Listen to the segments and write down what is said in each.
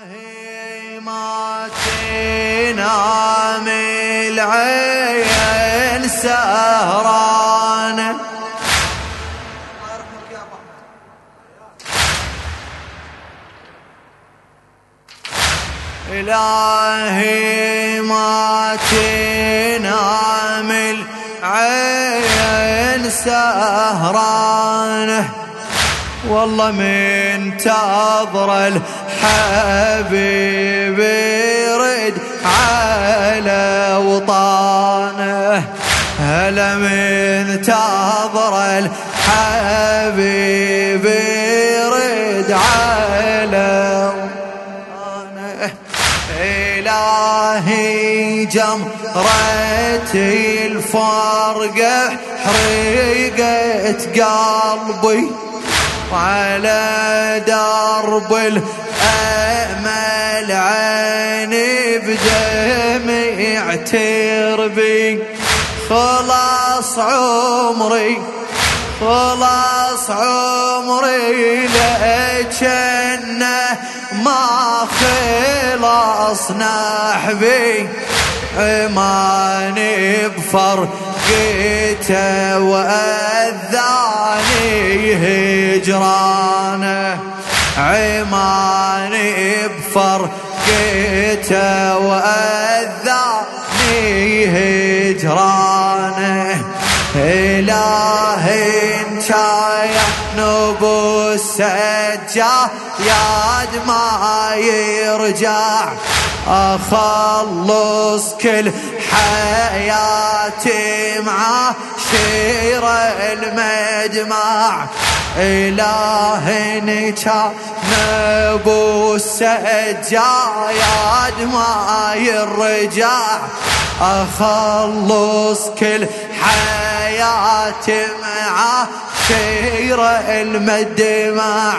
إلهي ما تنام العين سهرانة إلهي ما تنام العين سهرانة والله من تظر الحبيب يرد على وطانه هلا من تظر الحبيب يرد على وطانه إلهي جمرتي الفرقة حرقت قلبي وعلى درب الأمل عيني بدمع تربي خلاص عمري لأجنه ما خلص نحبي عماني بفرقته وأذاني هجرانه عماني بفرقته وأذاني هجرانه إلهي انشايا نبو السجاد ما يرجع أخلص كل حياتي مع شير المجمع إلهي نشا نبو السجاد ما يرجع أخلص كل حياتي مع شير المجمع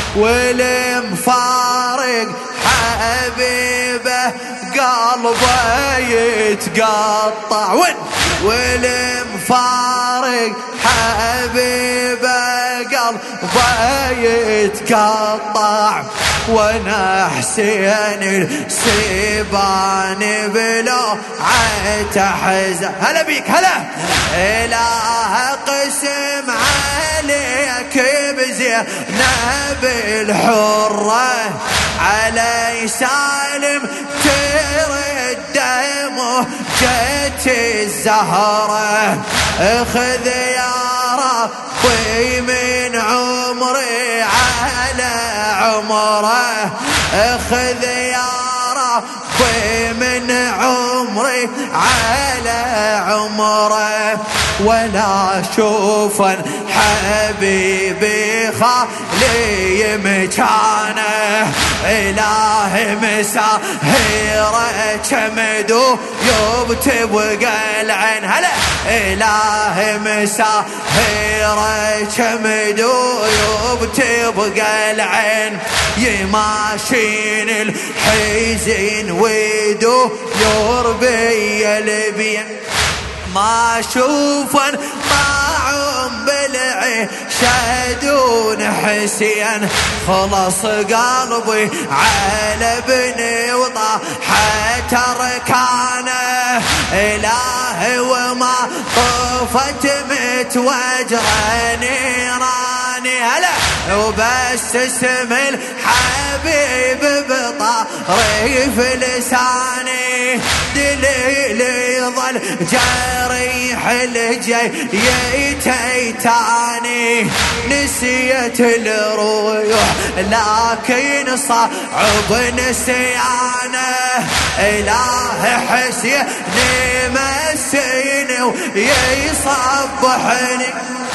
والمفارق حبيبه قلبه يتقطع والمفارق حبيبه قلبه يتقطع وانا حسين السيبان بلوعة حزن هلا بيك هلا إله قسم عليك بزينب الحرة علي سالم ترد مهجة الزهرة اخذ يا ربي من عمري على عمره اخذ يا ربي من عمري على عمره ولا شوفا حبيبي خالي مكانه إلهي مساهره كمدو يبتبقى العين هلا إلهي مساهره كمدو يبتبقى العين يماشين الحزين ويدو يربي البين ما شوفا طاعم بالعين شادون حسين خلص قلبي على ابني وطاحت ركانه إلهي وما طفت متوجرة نيراني هلا وبس اسم الحبيب بطريف لساني دليل يظل جريح الجي يتيتاني نسيت الروح لكن صعب نسيانه إله حسين مسيني ويصبحني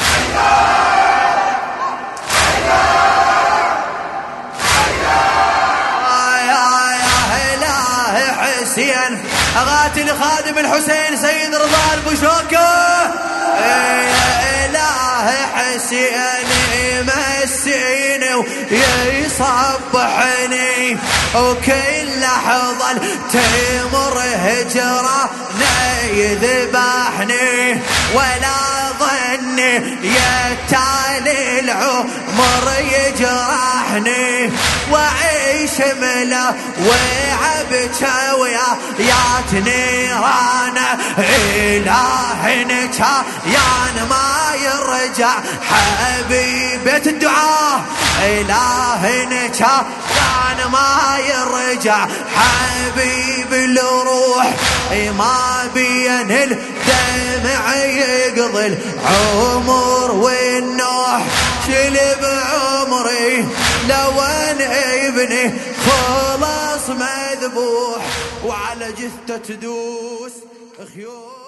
حسين أغاتي لخادم الحسين سيد رضا البشوكة إله حسين يمسيني ويصبحني، وكل لحظة تمر هجرانه يذبحني، ولا ظني يتالي العمر يجرحني، وعيش ملا وعبكى ويات نيرانه، إلهنا كان ما يرجع حبيبة الدعاء، إلهنا كان ما يرجع حبيب الروح، ما بين الدمع يقضي العمر والنوح، شلب عمري لو ان ابني خلاص مذبوح، وعلى جثته تدوس خيول.